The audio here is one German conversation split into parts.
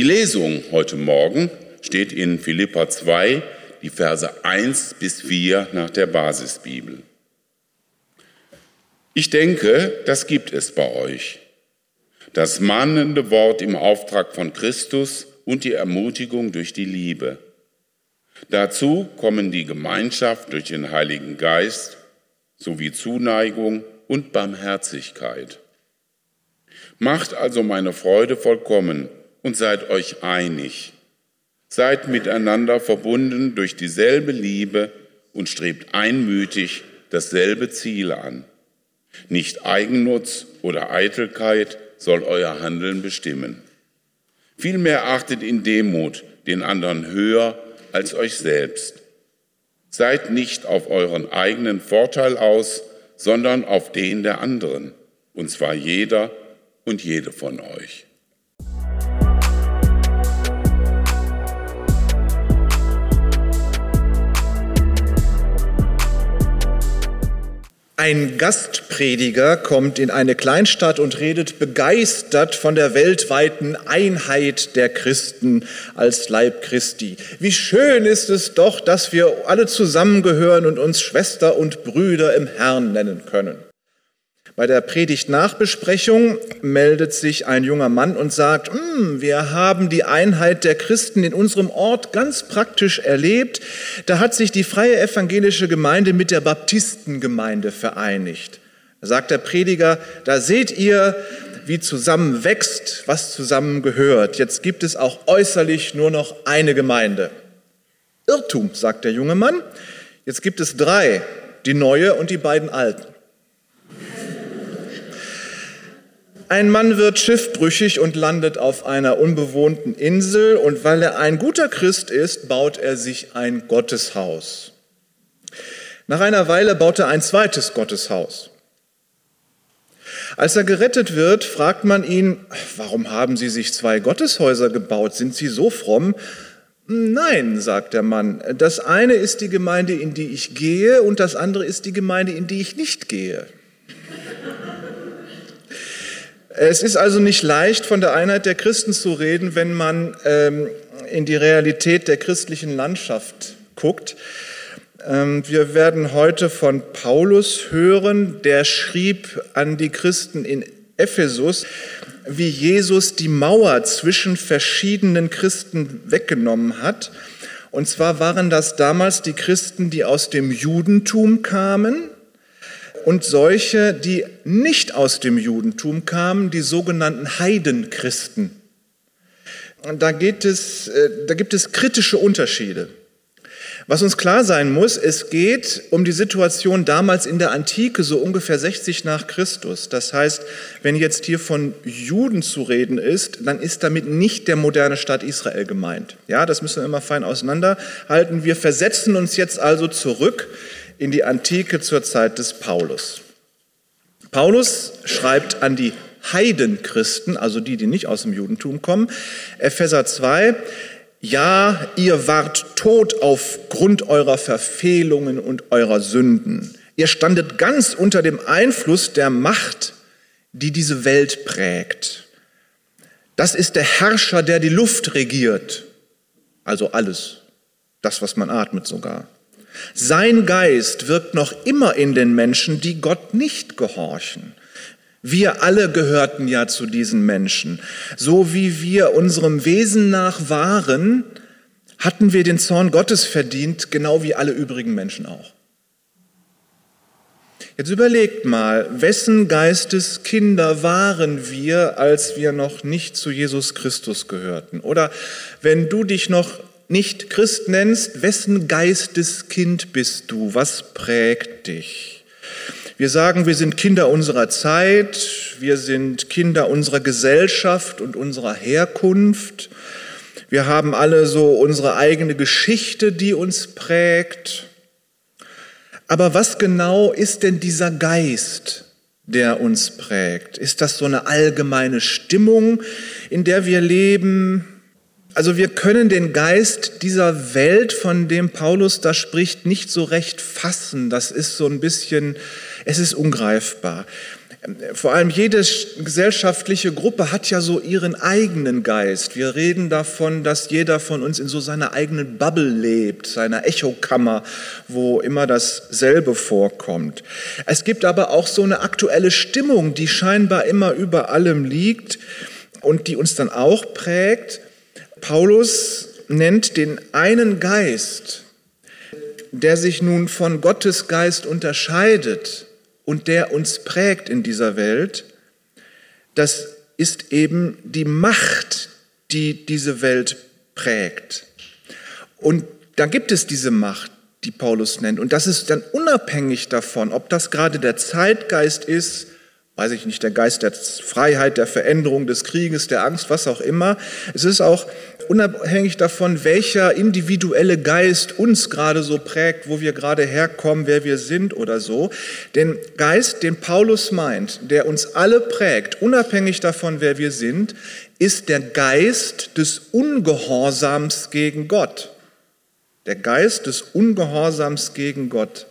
Die Lesung heute Morgen steht in Philipper 2, die Verse 1 bis 4 nach der Basisbibel. Ich denke, das gibt es bei euch. Das mahnende Wort im Auftrag von Christus und die Ermutigung durch die Liebe. Dazu kommen die Gemeinschaft durch den Heiligen Geist sowie Zuneigung und Barmherzigkeit. Macht also meine Freude vollkommen und seid euch einig. Seid miteinander verbunden durch dieselbe Liebe und strebt einmütig dasselbe Ziel an. Nicht Eigennutz oder Eitelkeit soll euer Handeln bestimmen. Vielmehr achtet in Demut den anderen höher als euch selbst. Seid nicht auf euren eigenen Vorteil aus, sondern auf den der anderen, und zwar jeder und jede von euch. Ein Gastprediger kommt in eine Kleinstadt und redet begeistert von der weltweiten Einheit der Christen als Leib Christi. Wie schön ist es doch, dass wir alle zusammengehören und uns Schwester und Brüder im Herrn nennen können. Bei der Predigt-Nachbesprechung meldet sich ein junger Mann und sagt, wir haben die Einheit der Christen in unserem Ort ganz praktisch erlebt. Da hat sich die Freie Evangelische Gemeinde mit der Baptistengemeinde vereinigt. Da sagt der Prediger, da seht ihr, wie zusammen wächst, was zusammen gehört. Jetzt gibt es auch äußerlich nur noch eine Gemeinde. Irrtum, sagt der junge Mann. Jetzt gibt es 3, die neue und die beiden alten. Ein Mann wird schiffbrüchig und landet auf einer unbewohnten Insel und weil er ein guter Christ ist, baut er sich ein Gotteshaus. Nach einer Weile baut er ein zweites Gotteshaus. Als er gerettet wird, fragt man ihn, warum haben Sie sich 2 Gotteshäuser gebaut? Sind Sie so fromm? Nein, sagt der Mann, das eine ist die Gemeinde, in die ich gehe und das andere ist die Gemeinde, in die ich nicht gehe. Es ist also nicht leicht, von der Einheit der Christen zu reden, wenn man in die Realität der christlichen Landschaft guckt. Wir werden heute von Paulus hören, der schrieb an die Christen in Ephesus, wie Jesus die Mauer zwischen verschiedenen Christen weggenommen hat. Und zwar waren das damals die Christen, die aus dem Judentum kamen, und solche, die nicht aus dem Judentum kamen, die sogenannten Heidenchristen. Da gibt es kritische Unterschiede. Was uns klar sein muss, es geht um die Situation damals in der Antike, so ungefähr 60 nach Christus. Das heißt, wenn jetzt hier von Juden zu reden ist, dann ist damit nicht der moderne Staat Israel gemeint. Ja, das müssen wir immer fein auseinanderhalten. Wir versetzen uns jetzt also zurück in die Antike zur Zeit des Paulus. Paulus schreibt an die Heidenchristen, also die nicht aus dem Judentum kommen, Epheser 2, ja, ihr wart tot aufgrund eurer Verfehlungen und eurer Sünden. Ihr standet ganz unter dem Einfluss der Macht, die diese Welt prägt. Das ist der Herrscher, der die Luft regiert, also alles, das, was man atmet sogar. Sein Geist wirkt noch immer in den Menschen, die Gott nicht gehorchen. Wir alle gehörten ja zu diesen Menschen. So wie wir unserem Wesen nach waren, hatten wir den Zorn Gottes verdient, genau wie alle übrigen Menschen auch. Jetzt überlegt mal, wessen Geisteskinder waren wir, als wir noch nicht zu Jesus Christus gehörten? Oder wenn du dich noch nicht Christ nennst, wessen Geisteskind bist du? Was prägt dich? Wir sagen, wir sind Kinder unserer Zeit, wir sind Kinder unserer Gesellschaft und unserer Herkunft. Wir haben alle so unsere eigene Geschichte, die uns prägt. Aber was genau ist denn dieser Geist, der uns prägt? Ist das so eine allgemeine Stimmung, in der wir leben? Also wir können den Geist dieser Welt, von dem Paulus da spricht, nicht so recht fassen. Das ist so ein bisschen, es ist ungreifbar. Vor allem jede gesellschaftliche Gruppe hat ja so ihren eigenen Geist. Wir reden davon, dass jeder von uns in so seiner eigenen Bubble lebt, seiner Echokammer, wo immer dasselbe vorkommt. Es gibt aber auch so eine aktuelle Stimmung, die scheinbar immer über allem liegt und die uns dann auch prägt. Paulus nennt den einen Geist, der sich nun von Gottes Geist unterscheidet und der uns prägt in dieser Welt, das ist eben die Macht, die diese Welt prägt. Und da gibt es diese Macht, die Paulus nennt. Und das ist dann unabhängig davon, ob das gerade der Zeitgeist ist, weiß ich nicht, der Geist der Freiheit, der Veränderung, des Krieges, der Angst, was auch immer. Es ist auch unabhängig davon, welcher individuelle Geist uns gerade so prägt, wo wir gerade herkommen, wer wir sind oder so. Den Geist, den Paulus meint, der uns alle prägt, unabhängig davon, wer wir sind, ist der Geist des Ungehorsams gegen Gott. Der Geist des Ungehorsams gegen Gott.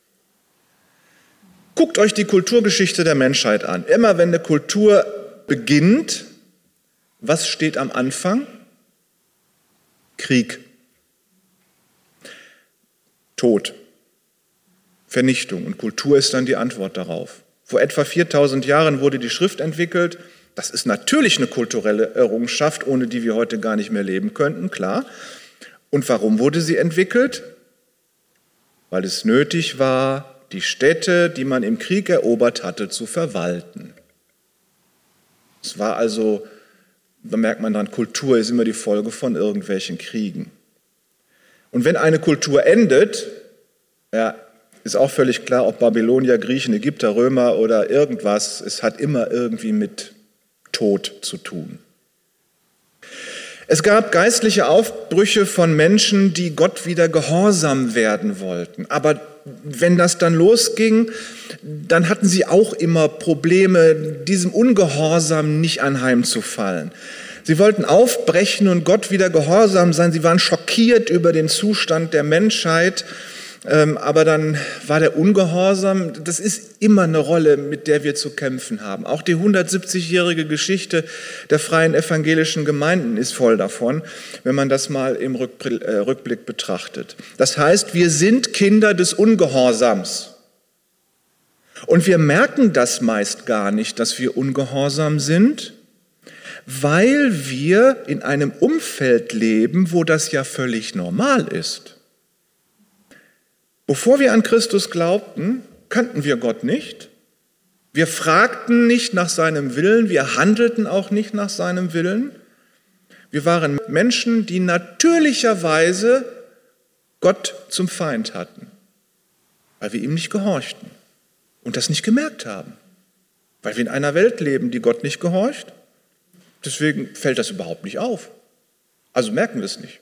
Guckt euch die Kulturgeschichte der Menschheit an. Immer wenn eine Kultur beginnt, was steht am Anfang? Krieg, Tod, Vernichtung. Und Kultur ist dann die Antwort darauf. Vor etwa 4000 Jahren wurde die Schrift entwickelt. Das ist natürlich eine kulturelle Errungenschaft, ohne die wir heute gar nicht mehr leben könnten, klar. Und warum wurde sie entwickelt? Weil es nötig war, die Städte, die man im Krieg erobert hatte, zu verwalten. Es war also, da merkt man dann, Kultur ist immer die Folge von irgendwelchen Kriegen. Und wenn eine Kultur endet, ja, ist auch völlig klar, ob Babylonier, Griechen, Ägypter, Römer oder irgendwas, es hat immer irgendwie mit Tod zu tun. Es gab geistliche Aufbrüche von Menschen, die Gott wieder gehorsam werden wollten. Aber wenn das dann losging, dann hatten sie auch immer Probleme, diesem Ungehorsam nicht anheimzufallen. Sie wollten aufbrechen und Gott wieder gehorsam sein. Sie waren schockiert über den Zustand der Menschheit. Aber dann war der Ungehorsam, das ist immer eine Rolle, mit der wir zu kämpfen haben. Auch die 170-jährige Geschichte der Freien Evangelischen Gemeinden ist voll davon, wenn man das mal im Rückblick betrachtet. Das heißt, wir sind Kinder des Ungehorsams. Und wir merken das meist gar nicht, dass wir ungehorsam sind, weil wir in einem Umfeld leben, wo das ja völlig normal ist. Bevor wir an Christus glaubten, kannten wir Gott nicht. Wir fragten nicht nach seinem Willen, wir handelten auch nicht nach seinem Willen. Wir waren Menschen, die natürlicherweise Gott zum Feind hatten, weil wir ihm nicht gehorchten und das nicht gemerkt haben, weil wir in einer Welt leben, die Gott nicht gehorcht. Deswegen fällt das überhaupt nicht auf. Also merken wir es nicht.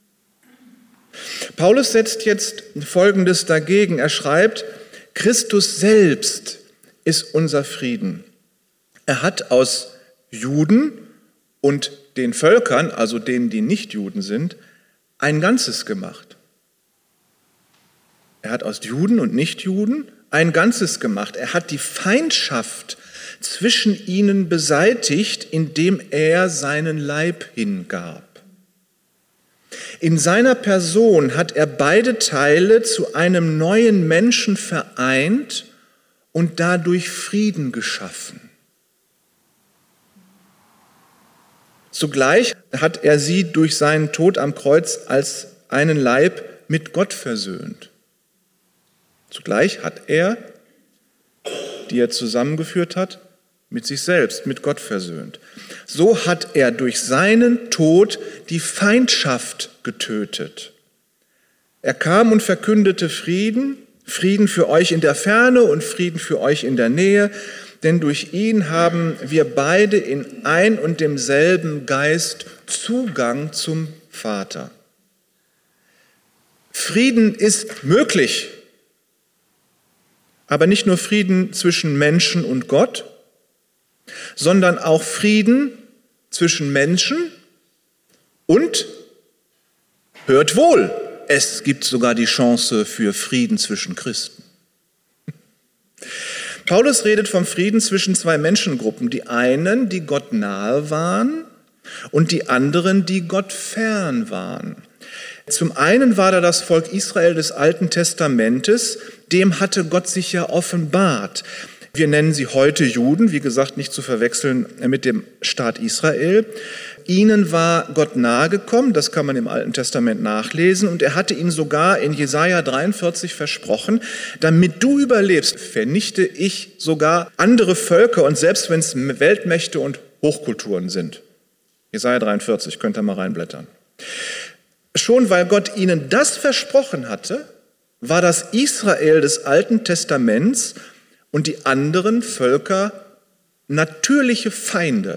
Paulus setzt jetzt Folgendes dagegen. Er schreibt, Christus selbst ist unser Frieden. Er hat aus Juden und den Völkern, also denen, die nicht Juden sind, ein Ganzes gemacht. Er hat aus Juden und Nichtjuden ein Ganzes gemacht. Er hat die Feindschaft zwischen ihnen beseitigt, indem er seinen Leib hingab. In seiner Person hat er beide Teile zu einem neuen Menschen vereint und dadurch Frieden geschaffen. Zugleich hat er sie durch seinen Tod am Kreuz als einen Leib mit Gott versöhnt. Zugleich hat er, die er zusammengeführt hat, mit sich selbst, mit Gott versöhnt. So hat er durch seinen Tod die Feindschaft getötet. Er kam und verkündete Frieden, Frieden für euch in der Ferne und Frieden für euch in der Nähe, denn durch ihn haben wir beide in ein und demselben Geist Zugang zum Vater. Frieden ist möglich, aber nicht nur Frieden zwischen Menschen und Gott, sondern auch Frieden zwischen Menschen und, hört wohl, es gibt sogar die Chance für Frieden zwischen Christen. Paulus redet vom Frieden zwischen zwei Menschengruppen. Die einen, die Gott nahe waren, und die anderen, die Gott fern waren. Zum einen war da das Volk Israel des Alten Testamentes, dem hatte Gott sich ja offenbart. Wir nennen sie heute Juden, wie gesagt, nicht zu verwechseln mit dem Staat Israel. Ihnen war Gott nahegekommen, das kann man im Alten Testament nachlesen, und er hatte ihnen sogar in Jesaja 43 versprochen, damit du überlebst, vernichte ich sogar andere Völker, und selbst wenn es Weltmächte und Hochkulturen sind. Jesaja 43, könnt ihr mal reinblättern. Schon weil Gott ihnen das versprochen hatte, war das Israel des Alten Testaments und die anderen Völker natürliche Feinde.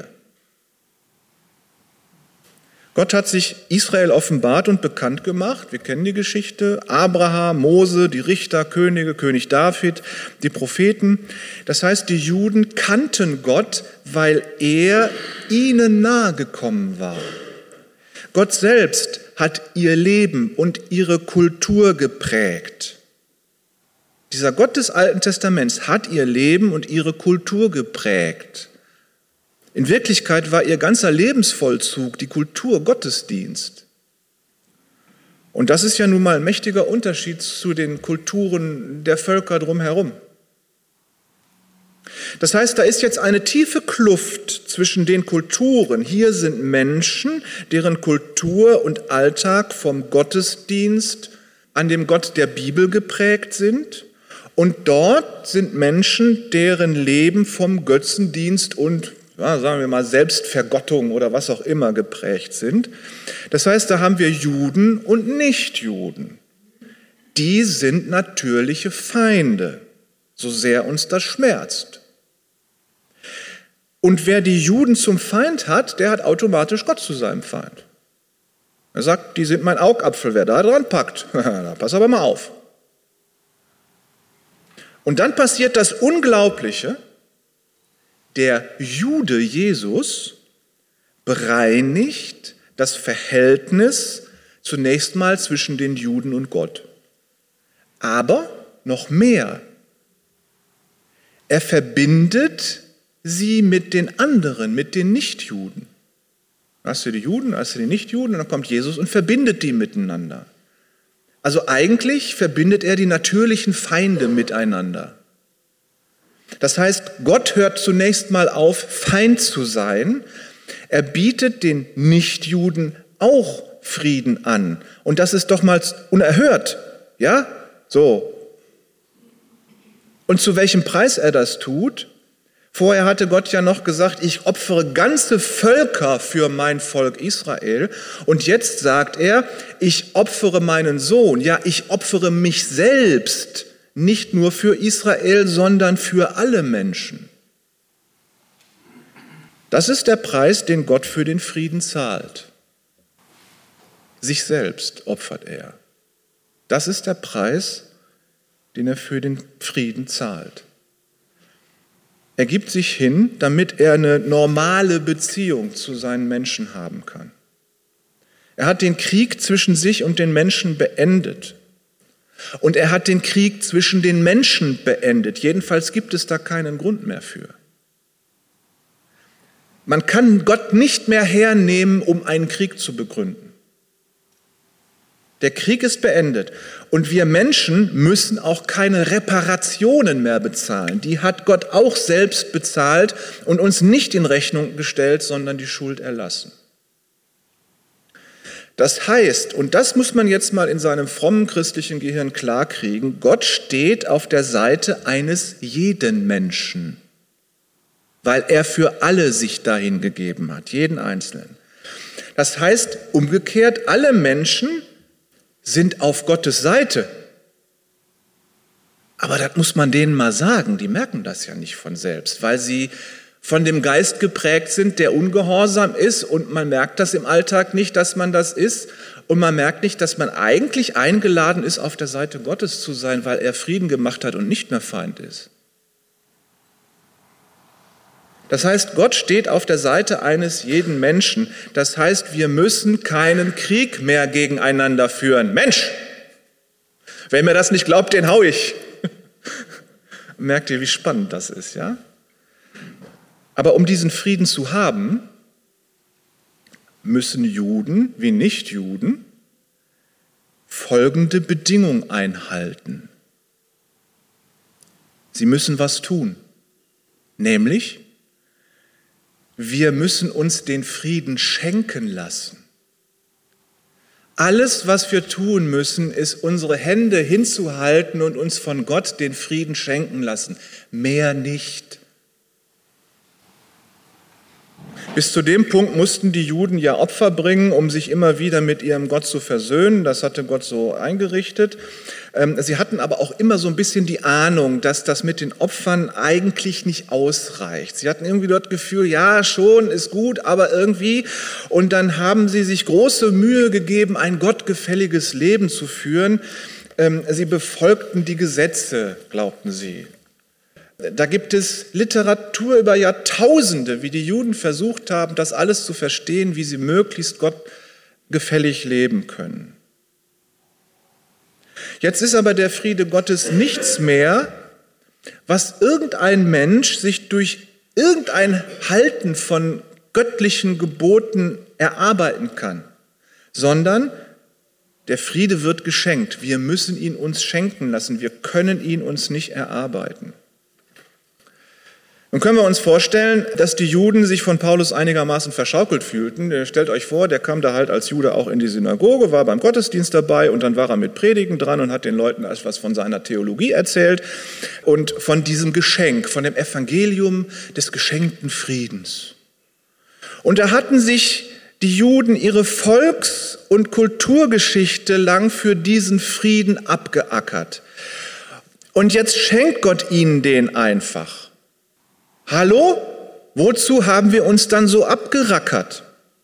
Gott hat sich Israel offenbart und bekannt gemacht. Wir kennen die Geschichte. Abraham, Mose, die Richter, Könige, König David, die Propheten. Das heißt, die Juden kannten Gott, weil er ihnen nahegekommen war. Gott selbst hat ihr Leben und ihre Kultur geprägt. Dieser Gott des Alten Testaments hat ihr Leben und ihre Kultur geprägt. In Wirklichkeit war ihr ganzer Lebensvollzug die Kultur Gottesdienst. Und das ist ja nun mal ein mächtiger Unterschied zu den Kulturen der Völker drumherum. Das heißt, da ist jetzt eine tiefe Kluft zwischen den Kulturen. Hier sind Menschen, deren Kultur und Alltag vom Gottesdienst an dem Gott der Bibel geprägt sind. Und dort sind Menschen, deren Leben vom Götzendienst und, ja, sagen wir mal, Selbstvergottung oder was auch immer geprägt sind. Das heißt, da haben wir Juden und Nichtjuden. Die sind natürliche Feinde, so sehr uns das schmerzt. Und wer die Juden zum Feind hat, der hat automatisch Gott zu seinem Feind. Er sagt, die sind mein Augapfel, wer da dran packt, da pass aber mal auf. Und dann passiert das Unglaubliche, der Jude Jesus bereinigt das Verhältnis zunächst mal zwischen den Juden und Gott. Aber noch mehr, er verbindet sie mit den anderen, mit den Nichtjuden. Hast du die Juden, hast du die Nichtjuden, und dann kommt Jesus und verbindet die miteinander. Also eigentlich verbindet er die natürlichen Feinde miteinander. Das heißt, Gott hört zunächst mal auf, Feind zu sein. Er bietet den Nichtjuden auch Frieden an. Und das ist doch mal unerhört. Ja? So. Und zu welchem Preis er das tut? Vorher hatte Gott ja noch gesagt, ich opfere ganze Völker für mein Volk Israel. Und jetzt sagt er, ich opfere meinen Sohn. Ja, ich opfere mich selbst, nicht nur für Israel, sondern für alle Menschen. Das ist der Preis, den Gott für den Frieden zahlt. Sich selbst opfert er. Das ist der Preis, den er für den Frieden zahlt. Er gibt sich hin, damit er eine normale Beziehung zu seinen Menschen haben kann. Er hat den Krieg zwischen sich und den Menschen beendet. Und er hat den Krieg zwischen den Menschen beendet. Jedenfalls gibt es da keinen Grund mehr für. Man kann Gott nicht mehr hernehmen, um einen Krieg zu begründen. Der Krieg ist beendet und wir Menschen müssen auch keine Reparationen mehr bezahlen. Die hat Gott auch selbst bezahlt und uns nicht in Rechnung gestellt, sondern die Schuld erlassen. Das heißt, und das muss man jetzt mal in seinem frommen christlichen Gehirn klarkriegen, Gott steht auf der Seite eines jeden Menschen, weil er für alle sich dahin gegeben hat, jeden Einzelnen. Das heißt, umgekehrt, alle Menschen sind auf Gottes Seite. Aber das muss man denen mal sagen, die merken das ja nicht von selbst, weil sie von dem Geist geprägt sind, der ungehorsam ist, und man merkt das im Alltag nicht, dass man das ist, und man merkt nicht, dass man eigentlich eingeladen ist, auf der Seite Gottes zu sein, weil er Frieden gemacht hat und nicht mehr Feind ist. Das heißt, Gott steht auf der Seite eines jeden Menschen. Das heißt, wir müssen keinen Krieg mehr gegeneinander führen. Mensch, wer mir das nicht glaubt, den hau ich. Merkt ihr, wie spannend das ist, ja? Aber um diesen Frieden zu haben, müssen Juden wie Nichtjuden folgende Bedingung einhalten. Sie müssen was tun, nämlich wir müssen uns den Frieden schenken lassen. Alles, was wir tun müssen, ist unsere Hände hinzuhalten und uns von Gott den Frieden schenken lassen. Mehr nicht. Bis zu dem Punkt mussten die Juden ja Opfer bringen, um sich immer wieder mit ihrem Gott zu versöhnen. Das hatte Gott so eingerichtet. Sie hatten aber auch immer so ein bisschen die Ahnung, dass das mit den Opfern eigentlich nicht ausreicht. Sie hatten irgendwie dort das Gefühl, ja, schon, ist gut, aber irgendwie. Und dann haben sie sich große Mühe gegeben, ein gottgefälliges Leben zu führen. Sie befolgten die Gesetze, glaubten sie. Da gibt es Literatur über Jahrtausende, wie die Juden versucht haben, das alles zu verstehen, wie sie möglichst gottgefällig leben können. Jetzt ist aber der Friede Gottes nichts mehr, was irgendein Mensch sich durch irgendein Halten von göttlichen Geboten erarbeiten kann, sondern der Friede wird geschenkt. Wir müssen ihn uns schenken lassen, wir können ihn uns nicht erarbeiten. Nun können wir uns vorstellen, dass die Juden sich von Paulus einigermaßen verschaukelt fühlten. Stellt euch vor, der kam da halt als Jude auch in die Synagoge, war beim Gottesdienst dabei und dann war er mit Predigen dran und hat den Leuten etwas von seiner Theologie erzählt und von diesem Geschenk, von dem Evangelium des geschenkten Friedens. Und da hatten sich die Juden ihre Volks- und Kulturgeschichte lang für diesen Frieden abgeackert. Und jetzt schenkt Gott ihnen den einfach. Hallo? Wozu haben wir uns dann so abgerackert?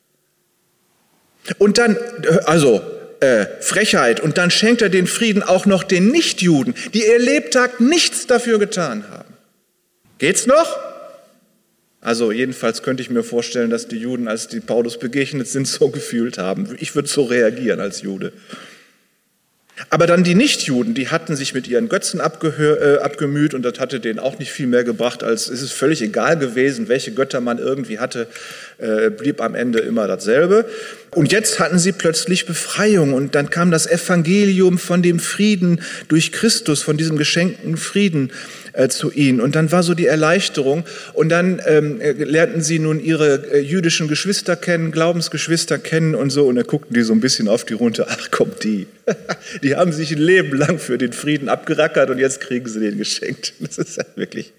Und dann, Frechheit, und dann schenkt er den Frieden auch noch den Nichtjuden, die ihr Lebtag nichts dafür getan haben. Geht's noch? Also jedenfalls könnte ich mir vorstellen, dass die Juden, als die Paulus begegnet sind, so gefühlt haben. Ich würde so reagieren als Jude. Aber dann die Nichtjuden, die hatten sich mit ihren Götzen abgemüht und das hatte denen auch nicht viel mehr gebracht, als es ist völlig egal gewesen, welche Götter man irgendwie hatte, blieb am Ende immer dasselbe. Und jetzt hatten sie plötzlich Befreiung und dann kam das Evangelium von dem Frieden durch Christus, von diesem geschenkten Frieden zu ihnen. Und dann war so die Erleichterung und dann lernten sie nun ihre jüdischen Geschwister kennen, Glaubensgeschwister kennen und so und dann guckten die so ein bisschen auf die runter, ach komm, die haben sich ein Leben lang für den Frieden abgerackert und jetzt kriegen sie den geschenkt. Das ist ja wirklich...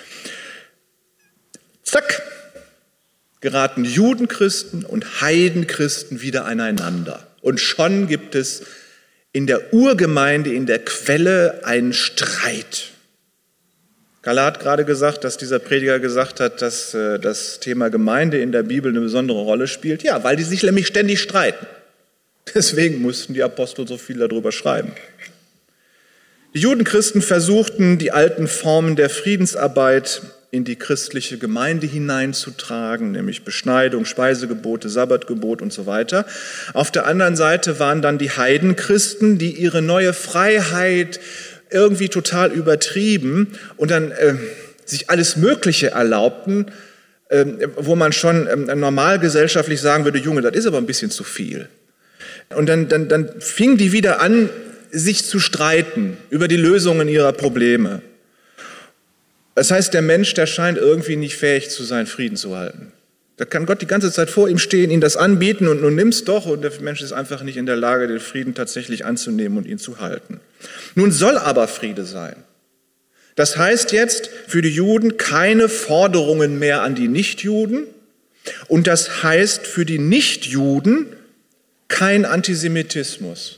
Zack, geraten Judenchristen und Heidenchristen wieder aneinander. Und schon gibt es in der Urgemeinde, in der Quelle einen Streit. Carla hat gerade gesagt, dass dieser Prediger gesagt hat, dass das Thema Gemeinde in der Bibel eine besondere Rolle spielt. Ja, weil die sich nämlich ständig streiten. Deswegen mussten die Apostel so viel darüber schreiben. Die Judenchristen versuchten, die alten Formen der Friedensarbeit in die christliche Gemeinde hineinzutragen, nämlich Beschneidung, Speisegebote, Sabbatgebot und so weiter. Auf der anderen Seite waren dann die Heidenchristen, die ihre neue Freiheit irgendwie total übertrieben und dann sich alles Mögliche erlaubten, wo man schon normal gesellschaftlich sagen würde, Junge, das ist aber ein bisschen zu viel. Und dann fingen die wieder an, sich zu streiten über die Lösungen ihrer Probleme. Das heißt, der Mensch, der scheint irgendwie nicht fähig zu sein, Frieden zu halten. Da kann Gott die ganze Zeit vor ihm stehen, ihn das anbieten und nun nimm's doch und der Mensch ist einfach nicht in der Lage, den Frieden tatsächlich anzunehmen und ihn zu halten. Nun soll aber Friede sein. Das heißt jetzt für die Juden keine Forderungen mehr an die Nichtjuden und das heißt für die Nichtjuden kein Antisemitismus.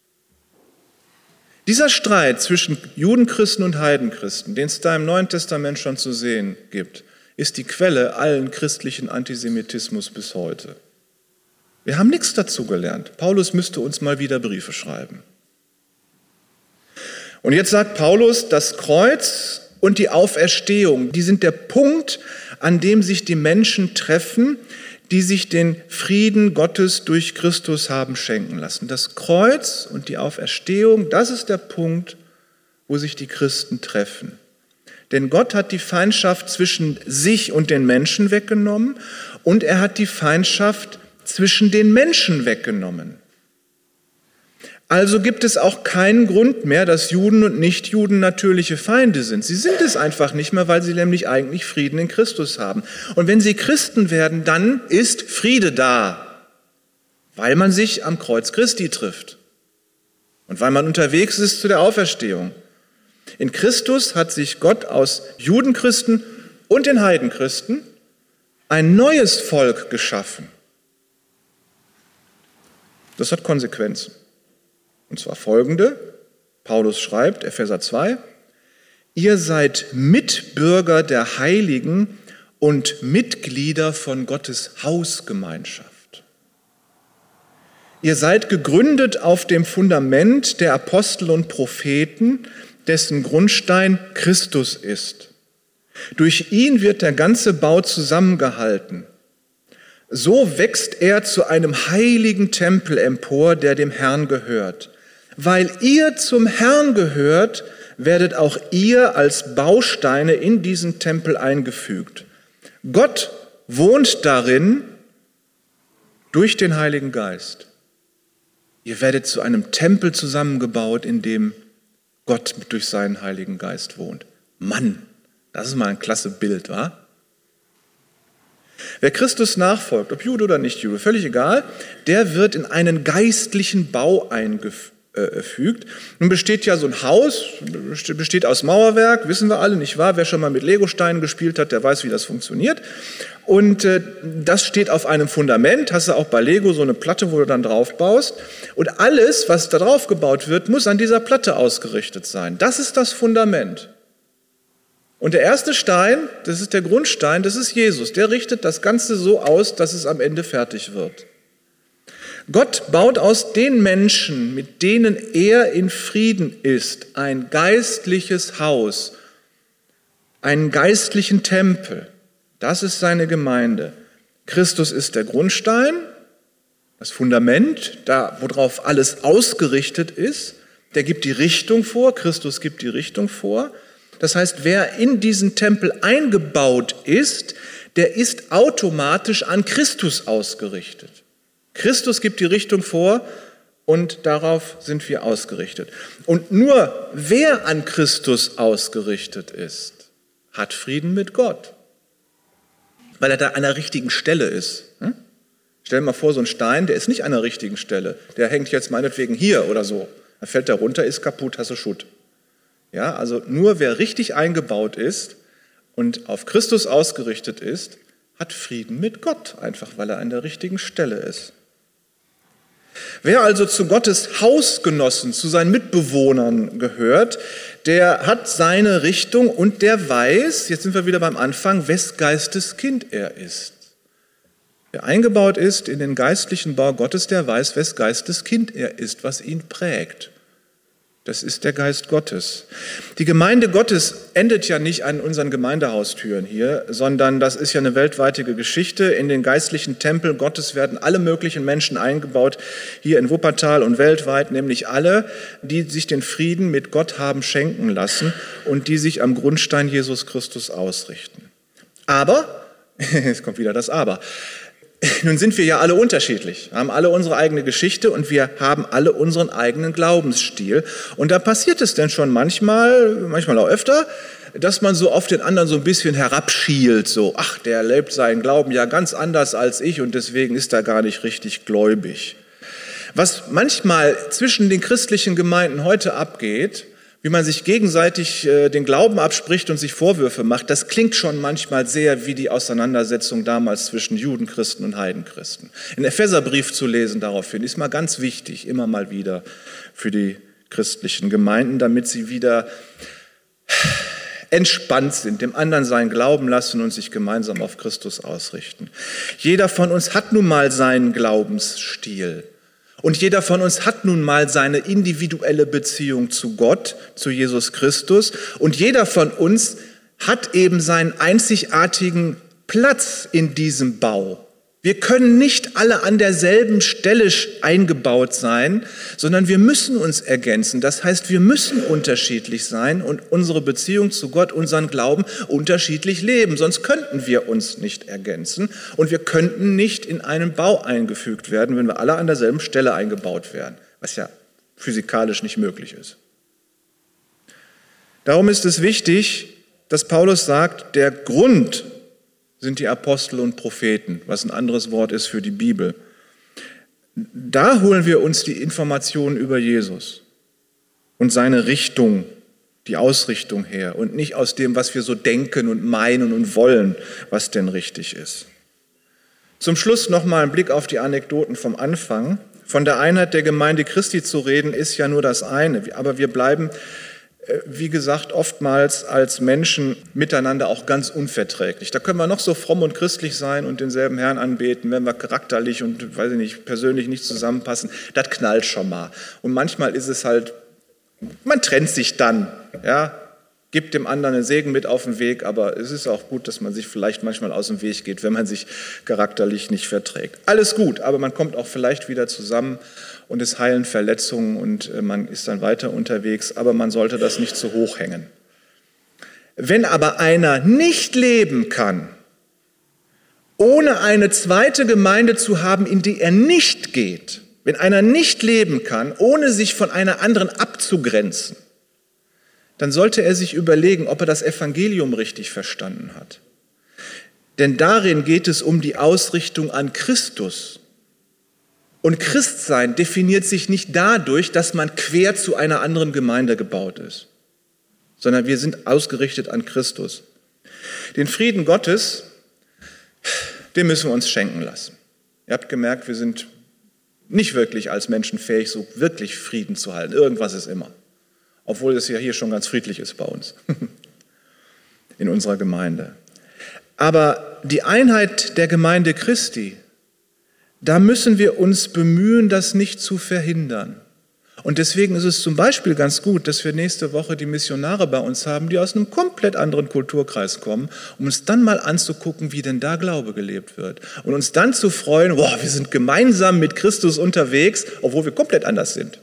Dieser Streit zwischen Judenchristen und Heidenchristen, den es da im Neuen Testament schon zu sehen gibt, ist die Quelle allen christlichen Antisemitismus bis heute. Wir haben nichts dazu gelernt. Paulus müsste uns mal wieder Briefe schreiben. Und jetzt sagt Paulus, das Kreuz und die Auferstehung, die sind der Punkt, an dem sich die Menschen treffen, die sich den Frieden Gottes durch Christus haben schenken lassen. Das Kreuz und die Auferstehung, das ist der Punkt, wo sich die Christen treffen. Denn Gott hat die Feindschaft zwischen sich und den Menschen weggenommen und er hat die Feindschaft zwischen den Menschen weggenommen. Also gibt es auch keinen Grund mehr, dass Juden und Nichtjuden natürliche Feinde sind. Sie sind es einfach nicht mehr, weil sie nämlich eigentlich Frieden in Christus haben. Und wenn sie Christen werden, dann ist Friede da, weil man sich am Kreuz Christi trifft und weil man unterwegs ist zu der Auferstehung. In Christus hat sich Gott aus Judenchristen und den Heidenchristen ein neues Volk geschaffen. Das hat Konsequenzen. Und zwar folgende, Paulus schreibt, Epheser 2, ihr seid Mitbürger der Heiligen und Mitglieder von Gottes Hausgemeinschaft. Ihr seid gegründet auf dem Fundament der Apostel und Propheten, dessen Grundstein Christus ist. Durch ihn wird der ganze Bau zusammengehalten. So wächst er zu einem heiligen Tempel empor, der dem Herrn gehört. Weil ihr zum Herrn gehört, werdet auch ihr als Bausteine in diesen Tempel eingefügt. Gott wohnt darin durch den Heiligen Geist. Ihr werdet zu einem Tempel zusammengebaut, in dem Gott durch seinen Heiligen Geist wohnt. Mann, das ist mal ein klasse Bild, wa? Wer Christus nachfolgt, ob Jude oder nicht Jude, völlig egal, der wird in einen geistlichen Bau eingefügt. Nun besteht ja so ein Haus, besteht aus Mauerwerk, wissen wir alle, nicht wahr? Wer schon mal mit Legosteinen gespielt hat, der weiß, wie das funktioniert. Und das steht auf einem Fundament, hast du auch bei Lego so eine Platte, wo du dann drauf baust. Und alles, was da drauf gebaut wird, muss an dieser Platte ausgerichtet sein. Das ist das Fundament. Und der erste Stein, das ist der Grundstein, das ist Jesus. Der richtet das Ganze so aus, dass es am Ende fertig wird. Gott baut aus den Menschen, mit denen er in Frieden ist, ein geistliches Haus, einen geistlichen Tempel. Das ist seine Gemeinde. Christus ist der Grundstein, das Fundament, da worauf alles ausgerichtet ist. Der gibt die Richtung vor, Christus gibt die Richtung vor. Das heißt, wer in diesen Tempel eingebaut ist, der ist automatisch an Christus ausgerichtet. Christus gibt die Richtung vor und darauf sind wir ausgerichtet. Und nur wer an Christus ausgerichtet ist, hat Frieden mit Gott, weil er da an der richtigen Stelle ist. Stell dir mal vor, so ein Stein, der ist nicht an der richtigen Stelle. Der hängt jetzt meinetwegen hier oder so. Dann fällt der runter, ist kaputt, hast du Schutt. Ja, also nur wer richtig eingebaut ist und auf Christus ausgerichtet ist, hat Frieden mit Gott, einfach weil er an der richtigen Stelle ist. Wer also zu Gottes Hausgenossen, zu seinen Mitbewohnern gehört, der hat seine Richtung und der weiß, jetzt sind wir wieder beim Anfang, wes Geistes Kind er ist. Wer eingebaut ist in den geistlichen Bau Gottes, der weiß, wes Geistes Kind er ist, was ihn prägt. Das ist der Geist Gottes. Die Gemeinde Gottes endet ja nicht an unseren Gemeindehaustüren hier, sondern das ist ja eine weltweite Geschichte. In den geistlichen Tempel Gottes werden alle möglichen Menschen eingebaut, hier in Wuppertal und weltweit, nämlich alle, die sich den Frieden mit Gott haben schenken lassen und die sich am Grundstein Jesus Christus ausrichten. Aber, jetzt kommt wieder das Aber, nun sind wir ja alle unterschiedlich, haben alle unsere eigene Geschichte und wir haben alle unseren eigenen Glaubensstil. Und da passiert es denn schon manchmal auch öfter, dass man so auf den anderen so ein bisschen herabschielt, so, ach, der lebt seinen Glauben ja ganz anders als ich und deswegen ist er gar nicht richtig gläubig. Was manchmal zwischen den christlichen Gemeinden heute abgeht, wie man sich gegenseitig den Glauben abspricht und sich Vorwürfe macht, das klingt schon manchmal sehr wie die Auseinandersetzung damals zwischen Judenchristen und Heidenchristen. Ein Epheserbrief zu lesen daraufhin ist mal ganz wichtig, immer mal wieder für die christlichen Gemeinden, damit sie wieder entspannt sind, dem anderen seinen Glauben lassen und sich gemeinsam auf Christus ausrichten. Jeder von uns hat nun mal seinen Glaubensstil. Und jeder von uns hat nun mal seine individuelle Beziehung zu Gott, zu Jesus Christus. Und jeder von uns hat eben seinen einzigartigen Platz in diesem Bau. Wir können nicht alle an derselben Stelle eingebaut sein, sondern wir müssen uns ergänzen. Das heißt, wir müssen unterschiedlich sein und unsere Beziehung zu Gott, unseren Glauben unterschiedlich leben. Sonst könnten wir uns nicht ergänzen und wir könnten nicht in einen Bau eingefügt werden, wenn wir alle an derselben Stelle eingebaut werden, was ja physikalisch nicht möglich ist. Darum ist es wichtig, dass Paulus sagt, der Grund sind die Apostel und Propheten, was ein anderes Wort ist für die Bibel. Da holen wir uns die Informationen über Jesus und seine Richtung, die Ausrichtung her und nicht aus dem, was wir so denken und meinen und wollen, was denn richtig ist. Zum Schluss nochmal ein Blick auf die Anekdoten vom Anfang. Von der Einheit der Gemeinde Christi zu reden, ist ja nur das eine, aber wir bleiben, wie gesagt, oftmals als Menschen miteinander auch ganz unverträglich. Da können wir noch so fromm und christlich sein und denselben Herrn anbeten, wenn wir charakterlich und, weiß ich nicht, persönlich nicht zusammenpassen. Das knallt schon mal. Und manchmal ist es halt, man trennt sich dann, ja, gibt dem anderen einen Segen mit auf den Weg, aber es ist auch gut, dass man sich vielleicht manchmal aus dem Weg geht, wenn man sich charakterlich nicht verträgt. Alles gut, aber man kommt auch vielleicht wieder zusammen und es heilen Verletzungen und man ist dann weiter unterwegs, aber man sollte das nicht zu hoch hängen. Wenn aber einer nicht leben kann, ohne eine zweite Gemeinde zu haben, in die er nicht geht, wenn einer nicht leben kann, ohne sich von einer anderen abzugrenzen, dann sollte er sich überlegen, ob er das Evangelium richtig verstanden hat. Denn darin geht es um die Ausrichtung an Christus. Und Christsein definiert sich nicht dadurch, dass man quer zu einer anderen Gemeinde gebaut ist, sondern wir sind ausgerichtet an Christus. Den Frieden Gottes, den müssen wir uns schenken lassen. Ihr habt gemerkt, wir sind nicht wirklich als Menschen fähig, so wirklich Frieden zu halten. Irgendwas ist immer. Obwohl es ja hier schon ganz friedlich ist bei uns, in unserer Gemeinde. Aber die Einheit der Gemeinde Christi, da müssen wir uns bemühen, das nicht zu verhindern. Und deswegen ist es zum Beispiel ganz gut, dass wir nächste Woche die Missionare bei uns haben, die aus einem komplett anderen Kulturkreis kommen, um uns dann mal anzugucken, wie denn da Glaube gelebt wird. Und uns dann zu freuen, wow, wir sind gemeinsam mit Christus unterwegs, obwohl wir komplett anders sind.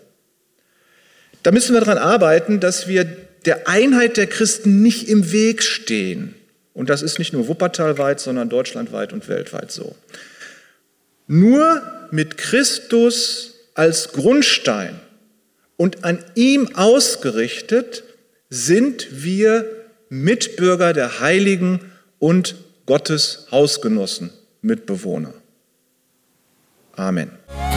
Da müssen wir daran arbeiten, dass wir der Einheit der Christen nicht im Weg stehen. Und das ist nicht nur wuppertalweit, sondern deutschlandweit und weltweit so. Nur mit Christus als Grundstein und an ihm ausgerichtet sind wir Mitbürger der Heiligen und Gottes Hausgenossen, Mitbewohner. Amen.